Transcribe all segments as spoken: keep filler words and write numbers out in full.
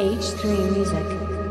H three Music.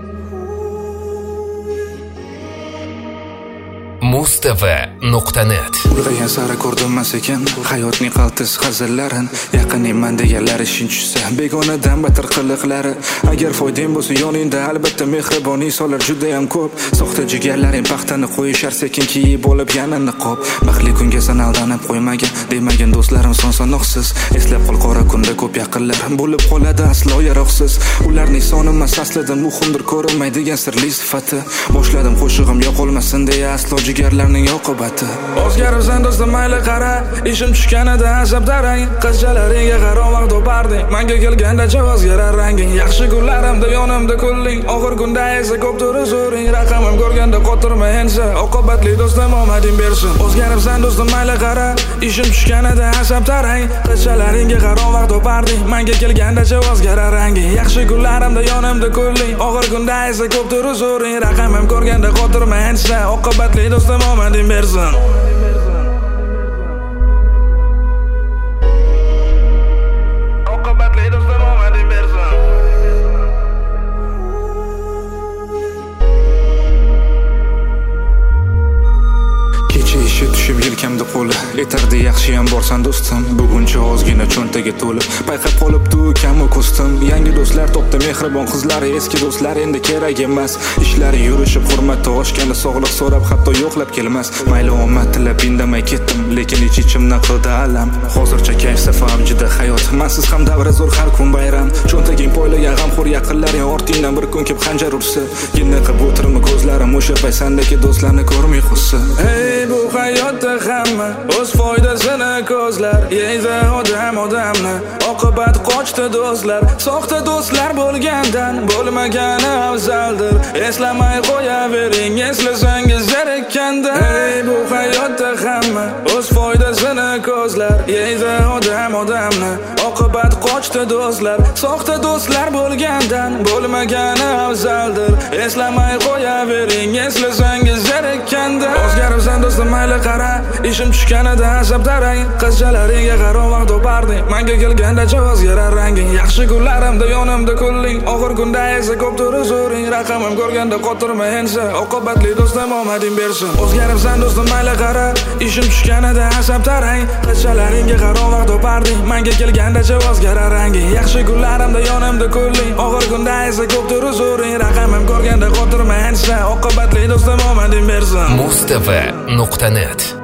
mustv nuqta net. Ulg'aygan sari ko'rdimmas ekan hayotning qaltis hazillarin. Yaqinman deganlar ishing tushsa begonadan battar qiliqlari. Agar foydang bo'lsa yoningda albatta mehribon insonlar juda ham ko'p. Soxta jigarlaring paxtani qo'yishar sekin kiyib bo'lib yana niqob. Baxtli kunga sanaldanib qo'ymagan demagan do'stlarim son sanoqsiz. Eslab qol qora kunda ko'p yaqinlar bo'lib qoladi aslo yaroqsiz. Ularning soni emas aslida muhimdir ko'rinmaydigan sirli sifati. Boshladim qo'shig'im yo'qolmasin deya aslo jigarlarning oqibati. O'zgaribsan do'stim mayli qara, ishim tushganida azab darang. Qizchalaringga qaram vaqt toparding, menga kelganda o'zgarar ranging. Yaxshi kunlarimda yonimda kulling, og'ir kunda esa ko'pdir huzuring. Raqamim ko'rganda qotirma ensa, oqibatli do'stim omading bersin. O'zgaribsan do'stim mayli qara, ishim tushganida azab darang. Qizchalaringga qaram vaqt toparding, menga kelganda o'zgarar ranging. Yaxshi kunlarimda yonimda kulling, og'ir kunda esa ko'pdir huzuring. Raqamim ko'rganda qotirma ensa, oqibatli do'stim omading bersin. Tushib yelkamda qo'li etardi yaxshi ham borsan do'stim. Buguncha ozgina cho'ntaga to'lib payqab qolibdi kamu ko'stim. Yangi do'stlar topdi mehribon qizlari, eski do'stlar endi kerak emas. Ishlari yurishib hurmatda oshganda sog'liq so'rab hatto yo'qlab kelmas. Mayli omad tilab indamay ketdim, lekin ich-ichimdan qildi alam. Hozircha kayf safamjida hayot, mensiz ham davra zo'r har kun bayram. Cho'ntaging poylagan g'amxo'r yaqinlaring ortingdan bir kun kelib xanjar ursa, yinni qilib o'tirma ko'zlarim o'sha paysandagi do'stlarni ko'rmay xussa. Hey bu hayotda hamma o'z foydasini ko'zlar, yeydi odam odamni, oqibat qochdi do'stlar. Soxta do'stlar bo'lgandan bo'lmagani afzaldir. Eslamay qo'yavering, eslasangiz zerikkanda. Hey bu hayotda hamma o'z foydasini ko'zlar, yeydi odam odamni, oqibat qochdi do'stlar. Soxta do'stlar bo'lgandan bo'lmagani afzaldir. Eslamay qo'yavering, eslasangiz zerikkanda. O'zgaribsan do'stim mayli qara, ishim tushganida azab darang. Qizchalaringga qaram vaqt toparding, menga kelganda o'zgarar ranging. Yaxshi kunlarimda yonimda kulling, og'ir kunda esa ko'pdir huzuring. Raqamim ko'rganda qotirma ensa, oqibatli do'stim omading bersin. O'zgaribsan do'stim mayli qara, ishim tushganida azab darang. Qizchalaringga qaram vaqt toparding, menga kelganda o'zgarar ranging. Yaxshi kunlarimda yonimda kulling, og'ir kunda esa ko'pdir huzuring. Raqamim ko'rganda qotirma ensa, oqibatli do'stim omading bersin. mustv nuqta net.